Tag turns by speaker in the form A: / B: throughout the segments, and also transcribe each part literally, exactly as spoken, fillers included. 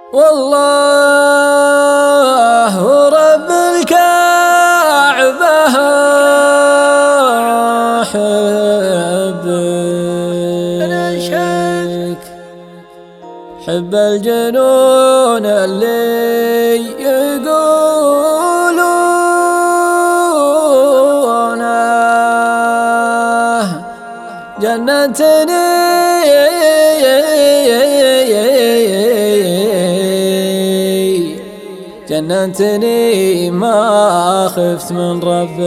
A: والله رب الكعبة حبك، حب الجنون اللي يقولونه جنتني جننتني ما خفت من ربك.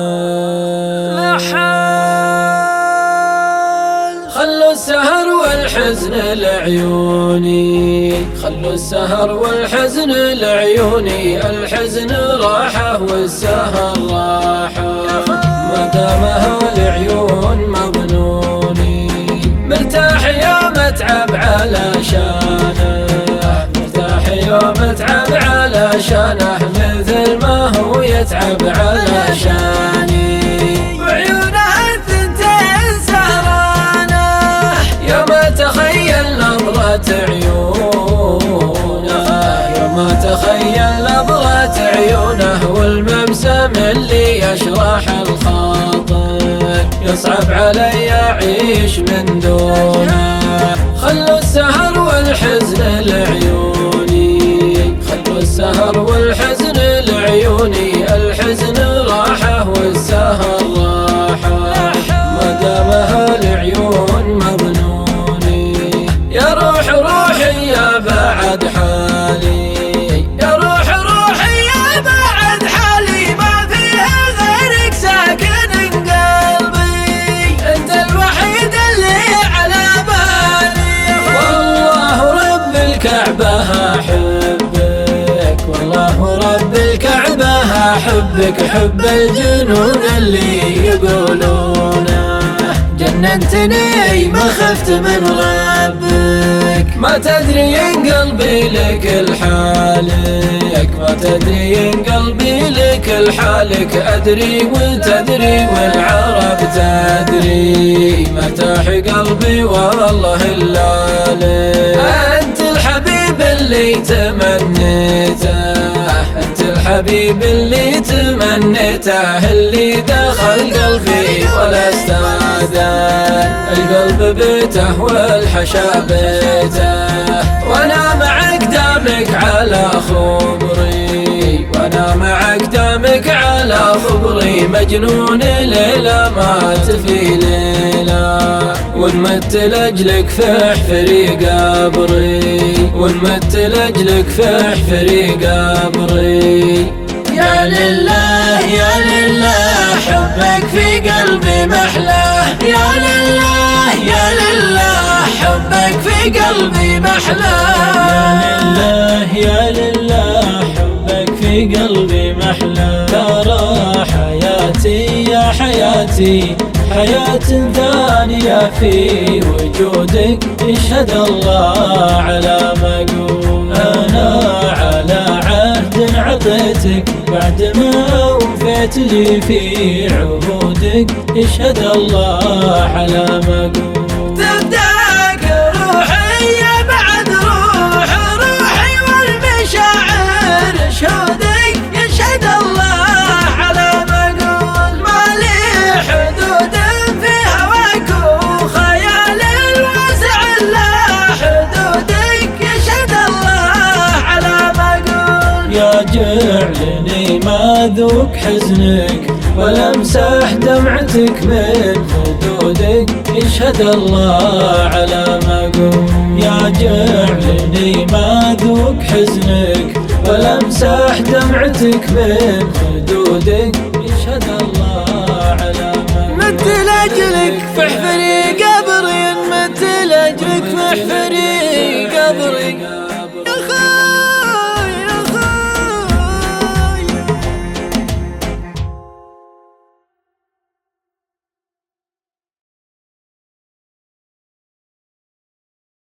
A: خلوا السهر والحزن لعيوني، خلوا السهر والحزن لعيوني، الحزن راحة والسهر راحة، ما دامها العيون مظنوني، مرتاح يوم اتعب علشانه، مرتاح يوم اتعب علشانه، مثل ما هو يتعب علشاني، وعيونه الثنتين سهرانه، يوم اتخيل نظرة عيونه، يوم اتخيل نظرة عيونه، والمبسم اللي يشرح الخاطر، يصعب علي اعيش من دونه. خلوا السهر والحزن لعيوني، خلوا السهر والحزن لعيوني، الحزن راحة والسهر راحة، ما دامها العيون مظنوني، يا روح روحي يا بعد حالي، يا روح روحي يا بعد حالي، ما فيها غيرك ساكن قلبي، انت الوحيد اللي على بالي. والله رب الكعبة احبك، والله رب الكعبة احبك، حب الجنون اللي يقولونه جننتني ما خفت من ربك، ما تدري ان قلبي لك الحالك، ما تدري ان قلبي لك الحالك، ادري وتدري والعرب تدري، مرتاح قلبي والله الا لك، انت الحبيب اللي تمنيته، انت الحبيب اللي تمنيته، اللي دخل قلبي ولا استاذن، القلب بيته والحشا بيته، وانا معك دامك على خبري، وانا معك دامك على خبري، مجنون ليلة مات في ليلة، ونمت لاجلك في حفري قبري، ونمت لاجلك في حفري قبري. يا لله يا لله حبك في قلبي محلاه، يا لله يا لله حبك في قلبي محلاه، يا لله يا لله حبك في قلبي محلاه، ترى حياتي يا حياتي حياة ثانية في وجودك، يشهد الله على ما أقول، أنا على عهد عطيتك بعد ما وفيت لي في عهودك، يشهد الله على ما أقول. تبدأك روحي يا بعد روح روحي، والمشاعر شهودك، يشهد الله على ما أقول، ما لي حدود في هواك وخيال الواسع لا حدودك، يشهد الله على ما أقول، يا جعلني ما ذوق حزنك ولا امسح دمعتك من خدودك، يشهد الله على ما أقول، يا جعلني ما ذوق حزنك ولا امسح دمعتك من خدودك، يشهد الله على ما أقول. مت لاجلك في حفري قبري، مت لاجلك في حفري قبري.